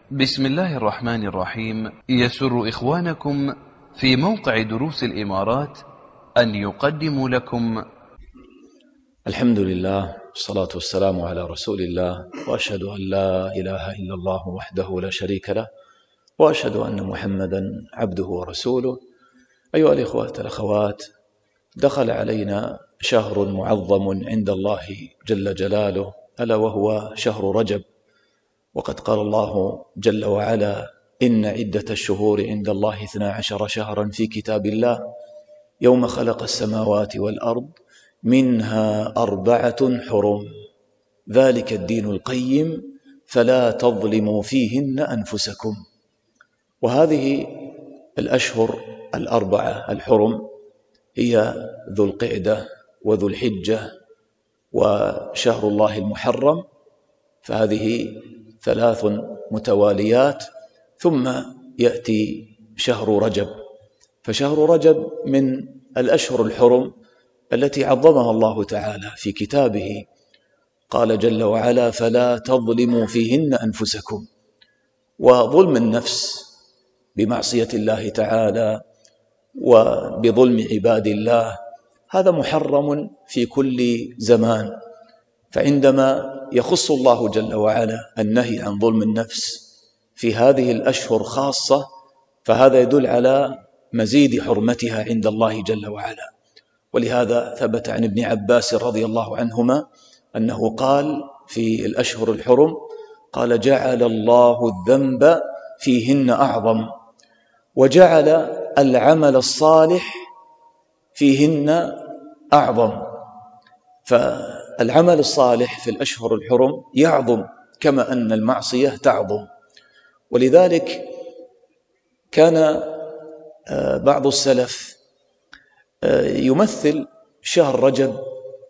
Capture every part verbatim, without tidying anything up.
بسم الله الرحمن الرحيم. يسر إخوانكم في موقع دروس الإمارات أن يقدموا لكم الحمد لله والصلاة والسلام على رسول الله، وأشهد أن لا إله إلا الله وحده لا شريك له، وأشهد أن محمدا عبده ورسوله. أيها الإخوة الأخوات، دخل علينا شهر معظم عند الله جل جلاله، ألا وهو شهر رجب. وقد قال الله جل وعلا: إن عدة الشهور عند الله اثنا عشر شهرا في كتاب الله يوم خلق السماوات والأرض منها أربعة حرم ذلك الدين القيم فلا تظلموا فيهن أنفسكم. وهذه الأشهر الأربعة الحرم هي ذو القعدة وذو الحجة وشهر الله المحرم، فهذه ثلاث متواليات، ثم يأتي شهر رجب. فشهر رجب من الأشهر الحرم التي عظمها الله تعالى في كتابه، قال جل وعلا: فلا تظلموا فيهن أنفسكم. وظلم النفس بمعصية الله تعالى وبظلم عباد الله هذا محرم في كل زمان، فعندما يخص الله جل وعلا النهي عن ظلم النفس في هذه الأشهر خاصة، فهذا يدل على مزيد حرمتها عند الله جل وعلا. ولهذا ثبت عن ابن عباس رضي الله عنهما أنه قال في الأشهر الحرم، قال: جعل الله الذنب فيهن أعظم، وجعل العمل الصالح فيهن أعظم. فالعمل الصالح في الأشهر الحرم يعظم كما أن المعصية تعظم. ولذلك كان بعض السلف يمثل شهر رجب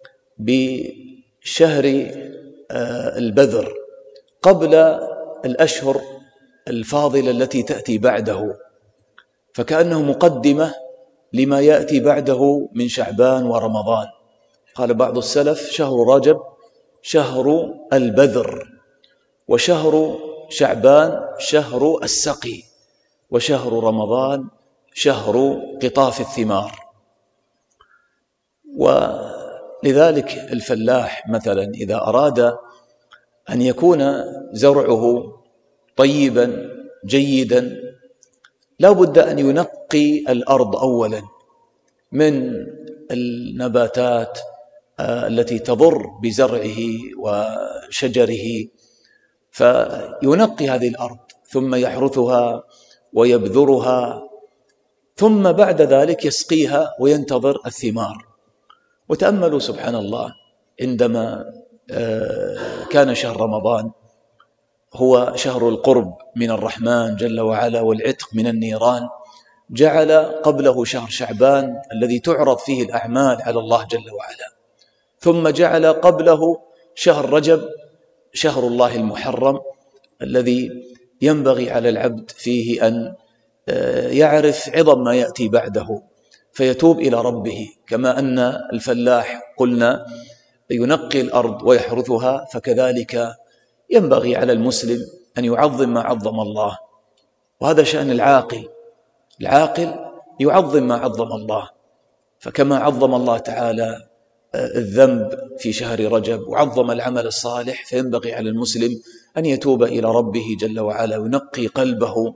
بشهر البذر قبل الأشهر الفاضلة التي تأتي بعده، فكأنه مقدمة لما يأتي بعده من شعبان ورمضان. قال بعض السلف: شهر رجب شهر البذر، وشهر شعبان شهر السقي، وشهر رمضان شهر قطاف الثمار. ولذلك الفلاح مثلا إذا أراد أن يكون زرعه طيبا جيدا لا بد أن ينقي الأرض أولا من النباتات التي تضر بزرعه وشجره، فينقي هذه الأرض ثم يحرثها ويبذرها، ثم بعد ذلك يسقيها وينتظر الثمار. وتأملوا سبحان الله، عندما كان شهر رمضان هو شهر القرب من الرحمن جل وعلا والعتق من النيران، جعل قبله شهر شعبان الذي تعرض فيه الأعمال على الله جل وعلا، ثم جعل قبله شهر رجب شهر الله المحرم الذي ينبغي على العبد فيه أن يعرف عظم ما يأتي بعده فيتوب إلى ربه. كما أن الفلاح قلنا ينقي الأرض ويحرثها، فكذلك ينبغي على المسلم أن يعظم ما عظم الله، وهذا شأن العاقل. العاقل يعظم ما عظم الله، فكما عظم الله تعالى الذنب في شهر رجب وعظم العمل الصالح، فينبغي على المسلم أن يتوب إلى ربه جل وعلا وينقي قلبه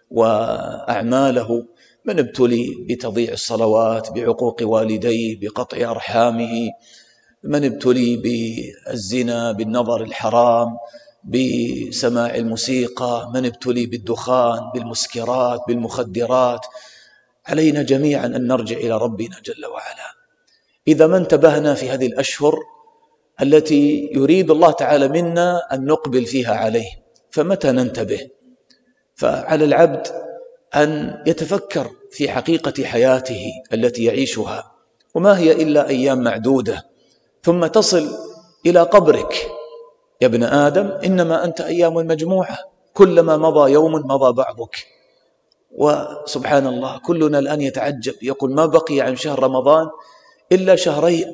وأعماله من ابتلي بتضييع الصلوات، بعقوق والديه، بقطع أرحامه، من ابتلي بالزنا، بالنظر الحرام، بسماع الموسيقى، من ابتلي بالدخان، بالمسكرات، بالمخدرات. علينا جميعا أن نرجع إلى ربنا جل وعلا. إذا ما انتبهنا في هذه الأشهر التي يريد الله تعالى منا أن نقبل فيها عليه، فمتى ننتبه؟ فعلى العبد أن يتفكر في حقيقة حياته التي يعيشها، وما هي إلا أيام معدودة، ثم تصل إلى قبرك. يا ابن آدم إنما أنت أيام مجموعة، كلما مضى يوم مضى بعضك. وسبحان الله كلنا الآن يتعجب، يقول: ما بقي عن شهر رمضان إلا شهرين،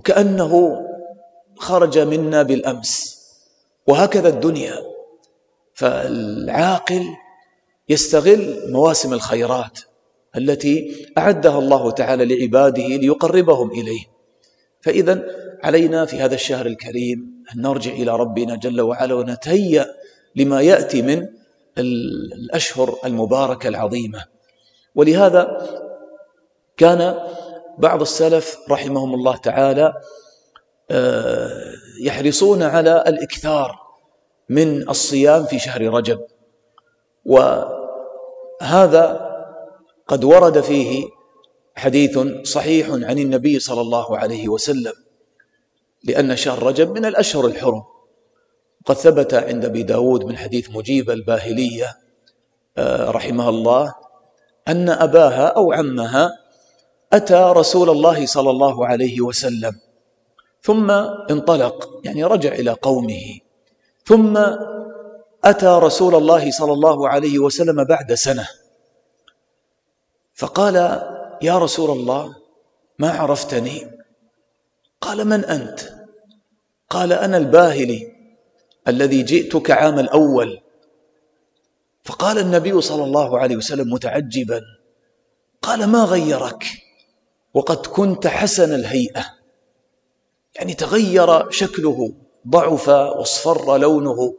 وكأنه خرج منا بالأمس. وهكذا الدنيا، فالعاقل يستغل مواسم الخيرات التي أعدها الله تعالى لعباده ليقربهم إليه. فإذا علينا في هذا الشهر الكريم أن نرجع إلى ربنا جل وعلا ونتهيأ لما يأتي من الأشهر المباركة العظيمة. ولهذا كان بعض السلف رحمهم الله تعالى يحرصون على الإكثار من الصيام في شهر رجب، وهذا قد ورد فيه حديث صحيح عن النبي صلى الله عليه وسلم، لأن شهر رجب من الأشهر الحرم. قد ثبت عند أبي داود من حديث مجيب الباهلية رحمه الله أن أباها أو عمها أتى رسول الله صلى الله عليه وسلم ثم انطلق، يعني رجع إلى قومه، ثم أتى رسول الله صلى الله عليه وسلم بعد سنة فقال: يا رسول الله ما عرفتني؟ قال: من أنت؟ قال: أنا الباهلي الذي جئتك عام الأول. فقال النبي صلى الله عليه وسلم متعجبا، قال: ما غيرك وقد كنت حسن الهيئة؟ يعني تغير شكله، ضعف واصفر لونه.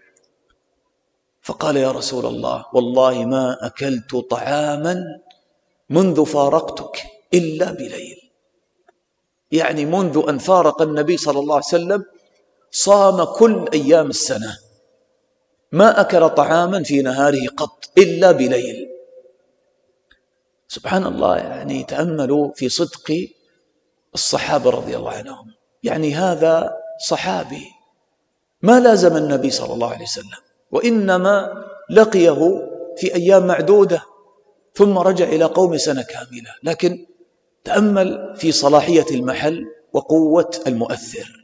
فقال: يا رسول الله والله ما أكلت طعاما منذ فارقتك إلا بليل. يعني منذ أن فارق النبي صلى الله عليه وسلم صام كل أيام السنة، ما أكل طعاما في نهاره قط إلا بليل. سبحان الله، يعني تأملوا في صدق الصحابة رضي الله عنهم. يعني هذا صحابي ما لازم النبي صلى الله عليه وسلم، وإنما لقيه في أيام معدودة ثم رجع إلى قوم سنة كاملة، لكن تأمل في صلاحية المحل وقوة المؤثر.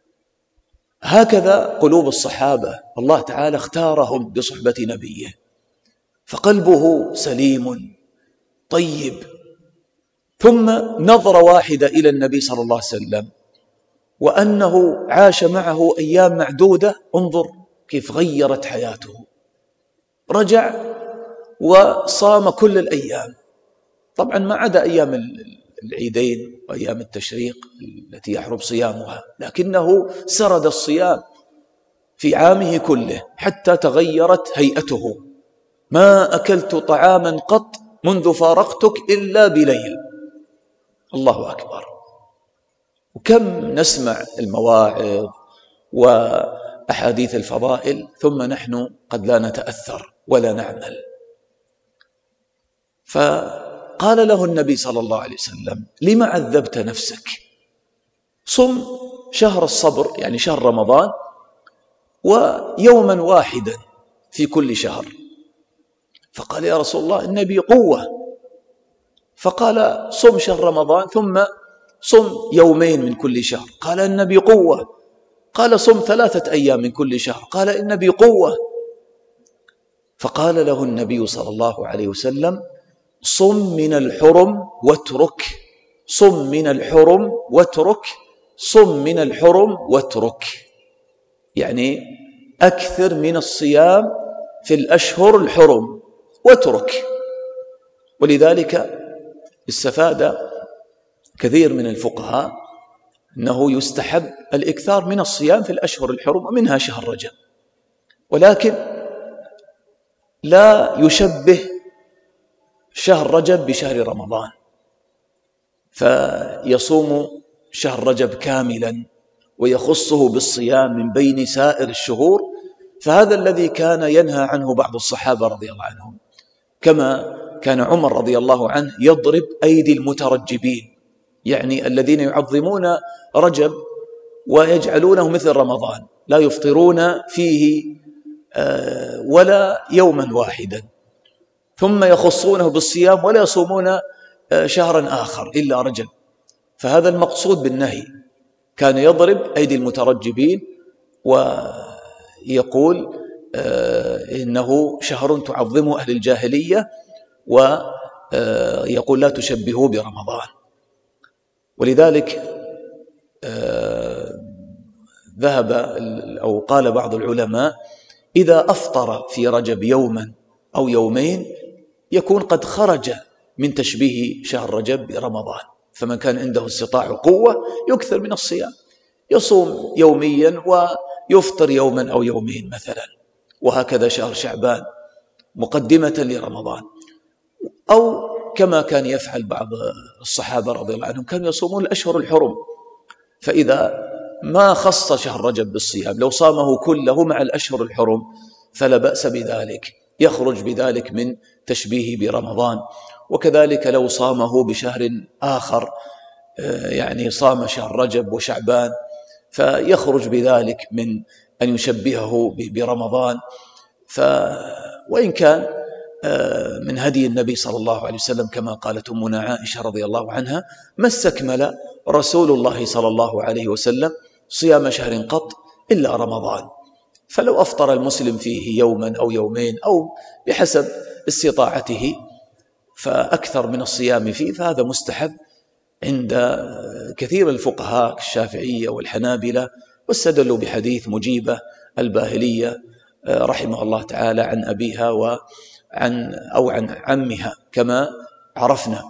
هكذا قلوب الصحابة، الله تعالى اختارهم بصحبة نبيه، فقلبه سليم طيب. ثم نظر واحدة إلى النبي صلى الله عليه وسلم وأنه عاش معه أيام معدودة، انظر كيف غيرت حياته. رجع وصام كل الأيام، طبعا ما عدا أيام العيدين وأيام التشريق التي يحرم صيامها، لكنه سرد الصيام في عامه كله حتى تغيرت هيئته. ما أكلت طعاما قط منذ فارقتك إلا بليل. الله أكبر. وكم نسمع المواعظ وأحاديث الفضائل ثم نحن قد لا نتأثر ولا نعمل. فقال له النبي صلى الله عليه وسلم: لما عذبت نفسك؟ صم شهر الصبر، يعني شهر رمضان، ويوما واحدا في كل شهر. فقال: يا رسول الله النبي قوة. فقال: صم شهر رمضان ثم صم يومين من كل شهر. قال: النبي قوة. قال: صم ثلاثة أيام من كل شهر. قال: النبي قوة. فقال له النبي صلى الله عليه وسلم: صم من الحرم واترك، صم من الحرم واترك، صم من الحرم واترك. يعني أكثر من الصيام في الأشهر الحرم واترك. ولذلك استفاد كثير من الفقهاء أنه يستحب الإكثار من الصيام في الأشهر الحرم ومنها شهر رجب، ولكن لا يشبه شهر رجب بشهر رمضان، فيصوم شهر رجب كاملا ويخصه بالصيام من بين سائر الشهور. فهذا الذي كان ينهى عنه بعض الصحابة رضي الله عنهم، كما كان عمر رضي الله عنه يضرب أيدي المترجبين، يعني الذين يعظمون رجب ويجعلونه مثل رمضان، لا يفطرون فيه ولا يوما واحدا، ثم يخصونه بالصيام ولا يصومون شهرا آخر إلا رجب. فهذا المقصود بالنهي. كان يضرب أيدي المترجبين ويقول إنه شهر تعظمه أهل الجاهلية، ويقول لا تشبهوا برمضان. ولذلك ذهب أو قال بعض العلماء إذا أفطر في رجب يوما أو يومين يكون قد خرج من تشبيه شهر رجب برمضان. فمن كان عنده استطاع قوة يكثر من الصيام، يصوم يوميا ويفطر يوما أو يومين مثلا. وهكذا شهر شعبان مقدمة لرمضان. أو كما كان يفعل بعض الصحابة رضي الله عنهم، كانوا يصومون الأشهر الحرم، فإذا ما خص شهر رجب بالصيام لو صامه كله مع الأشهر الحرم فلا بأس بذلك، يخرج بذلك من تشبيه برمضان. وكذلك لو صامه بشهر آخر، يعني صام شهر رجب وشعبان، فيخرج بذلك من أن يشبهه برمضان. ف وإن كان من هدي النبي صلى الله عليه وسلم كما قالت أمنا عائشة رضي الله عنها: ما استكمل رسول الله صلى الله عليه وسلم صيام شهر قط إلا رمضان. فلو أفطر المسلم فيه يوما أو يومين أو بحسب استطاعته فأكثر من الصيام فيه فهذا مستحب عند كثير الفقهاء الشافعية والحنابلة، واستدلوا بحديث مجيبة الباهلية رحمه الله تعالى عن أبيها وعن أو عن عمها كما عرفنا.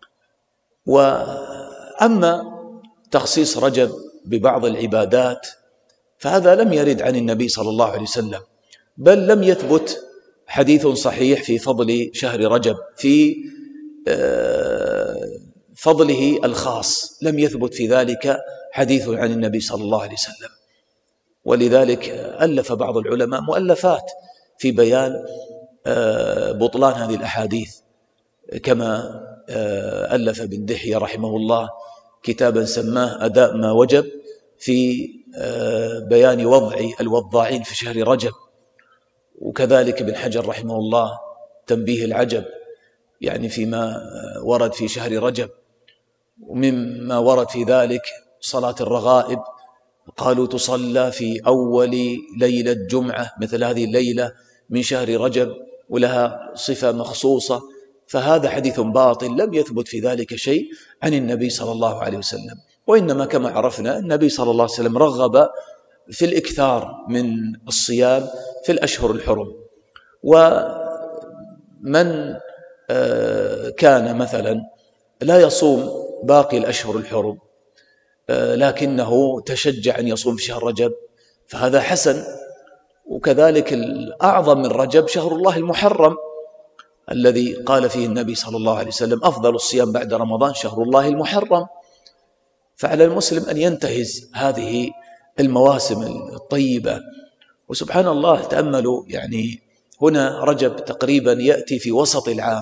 وأما تخصيص رجب ببعض العبادات فهذا لم يرد عن النبي صلى الله عليه وسلم، بل لم يثبت حديث صحيح في فضل شهر رجب، في فضله الخاص لم يثبت في ذلك حديث عن النبي صلى الله عليه وسلم. ولذلك ألف بعض العلماء مؤلفات في بيان بطلان هذه الأحاديث، كما ألف ابن دحية رحمه الله كتابا سماه أداء ما وجب في بيان وضع الوضاعين في شهر رجب. وكذلك ابن حجر رحمه الله تنبيه العجب، يعني فيما ورد في شهر رجب. ومما ورد في ذلك صلاة الرغائب، قالوا تصلى في أول ليلة جمعة مثل هذه الليلة من شهر رجب ولها صفة مخصوصة، فهذا حديث باطل لم يثبت في ذلك شيء عن النبي صلى الله عليه وسلم. وإنما كما عرفنا النبي صلى الله عليه وسلم رغب في الإكثار من الصيام في الأشهر الحرم. ومن كان مثلا لا يصوم باقي الأشهر الحرم لكنه تشجع أن يصوم في شهر رجب فهذا حسن. وكذلك الأعظم من رجب شهر الله المحرم الذي قال فيه النبي صلى الله عليه وسلم: أفضل الصيام بعد رمضان شهر الله المحرم. فعلى المسلم أن ينتهز هذه المواسم الطيبة. وسبحان الله تأملوا، يعني هنا رجب تقريبا يأتي في وسط العام،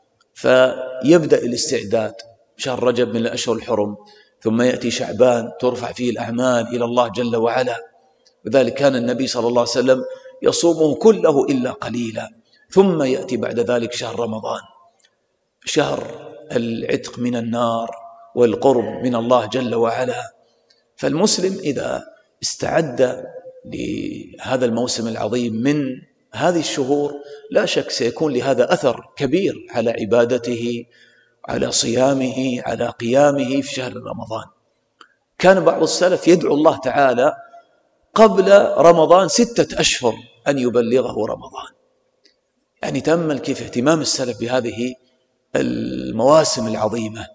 فيبدأ الاستعداد شهر رجب من الأشهر الحرم، ثم يأتي شعبان ترفع فيه الأعمال إلى الله جل وعلا. وذلك كان النبي صلى الله عليه وسلم يصومه كله إلا قليلا. ثم يأتي بعد ذلك شهر رمضان، شهر العتق من النار والقرب من الله جل وعلا. فالمسلم إذا استعد لهذا الموسم العظيم من هذه الشهور لا شك سيكون لهذا أثر كبير على عبادته، على صيامه، على قيامه في شهر رمضان. كان بعض السلف يدعو الله تعالى قبل رمضان ستة أشهر أن يبلغه رمضان. يعني تأمل كيف اهتمام السلف بهذه المواسم العظيمة،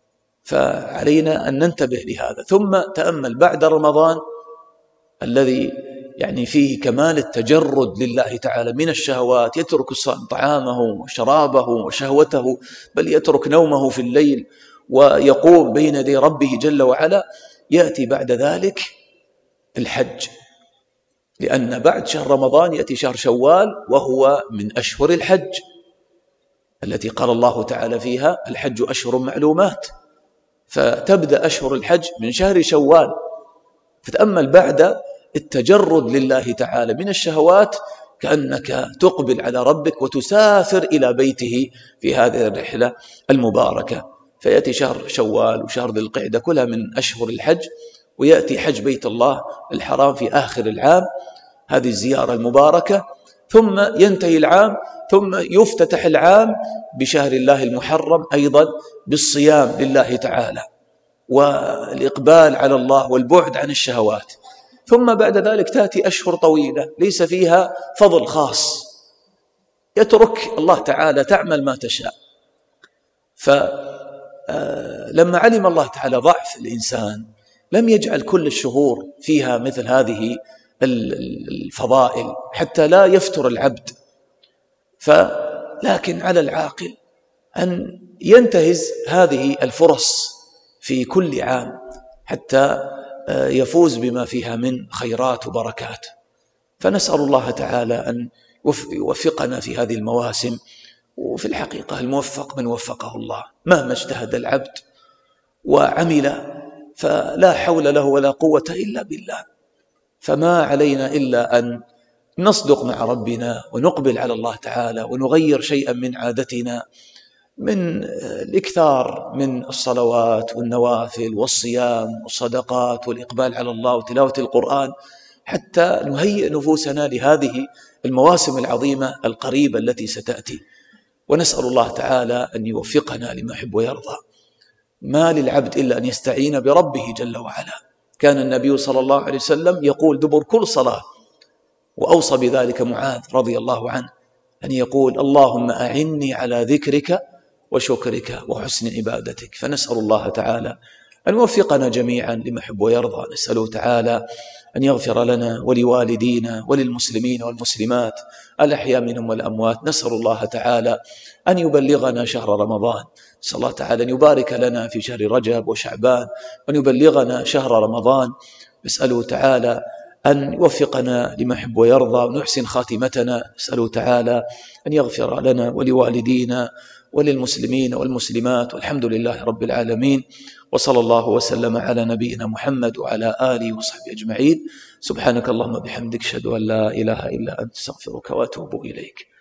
فعلينا أن ننتبه لهذا. ثم تأمل بعد رمضان الذي يعني فيه كمال التجرد لله تعالى من الشهوات، يترك طعامه وشرابه وشهوته، بل يترك نومه في الليل ويقوم بين يدي ربه جل وعلا. يأتي بعد ذلك الحج، لأن بعد شهر رمضان يأتي شهر شوال وهو من أشهر الحج التي قال الله تعالى فيها: الحج أشهر معلومات. فتبدأ أشهر الحج من شهر شوال. فتأمل بعد التجرد لله تعالى من الشهوات كأنك تقبل على ربك وتسافر إلى بيته في هذه الرحلة المباركة. فيأتي شهر شوال وشهر ذي القعدة كلها من أشهر الحج، ويأتي حج بيت الله الحرام في آخر العام، هذه الزيارة المباركة. ثم ينتهي العام، ثم يفتتح العام بشهر الله المحرم أيضا بالصيام لله تعالى والإقبال على الله والبعد عن الشهوات. ثم بعد ذلك تأتي أشهر طويلة ليس فيها فضل خاص، يترك الله تعالى تعمل ما تشاء. فلما علم الله تعالى ضعف الإنسان لم يجعل كل الشهور فيها مثل هذه الفضائل حتى لا يفتر العبد. فلكن على العاقل أن ينتهز هذه الفرص في كل عام حتى يفوز بما فيها من خيرات وبركات. فنسأل الله تعالى أن يوفقنا في هذه المواسم. وفي الحقيقة الموفق من وفقه الله، مهما اجتهد العبد وعمل فلا حول له ولا قوة إلا بالله. فما علينا إلا أن نصدق مع ربنا ونقبل على الله تعالى ونغير شيئا من عادتنا من الإكثار من الصلوات والنوافل والصيام والصدقات والإقبال على الله وتلاوة القرآن حتى نهيئ نفوسنا لهذه المواسم العظيمة القريبة التي ستأتي. ونسأل الله تعالى أن يوفقنا لما يحب ويرضى. ما للعبد إلا أن يستعين بربه جل وعلا. كان النبي صلى الله عليه وسلم يقول دبر كل صلاة، وأوصى بذلك معاذ رضي الله عنه أن يقول اللهم أعني على ذكرك وشكرك وحسن عبادتك. فنسأل الله تعالى أن يوفقنا جميعا لما يحب ويرضى. نسأله تعالى أن يغفر لنا ولوالدينا وللمسلمين والمسلمات الأحياء منهم والأموات. نسأل الله تعالى أن يبلغنا شهر رمضان. نسأل الله تعالى أن يبارك لنا في شهر رجب وشعبان وأن يبلغنا شهر رمضان. نسأله تعالى أن يوفقنا لما يحب ويرضى ونحسن خاتمتنا. نسأله تعالى أن يغفر لنا ولوالدينا وللمسلمين والمسلمات، والحمد لله رب العالمين. وصلى الله وسلم على نبينا محمد وعلى آله وصحبه أجمعين. سبحانك اللهم بحمدك أشهد أن لا إله إلا أنت، استغفرك وأتوب إليك.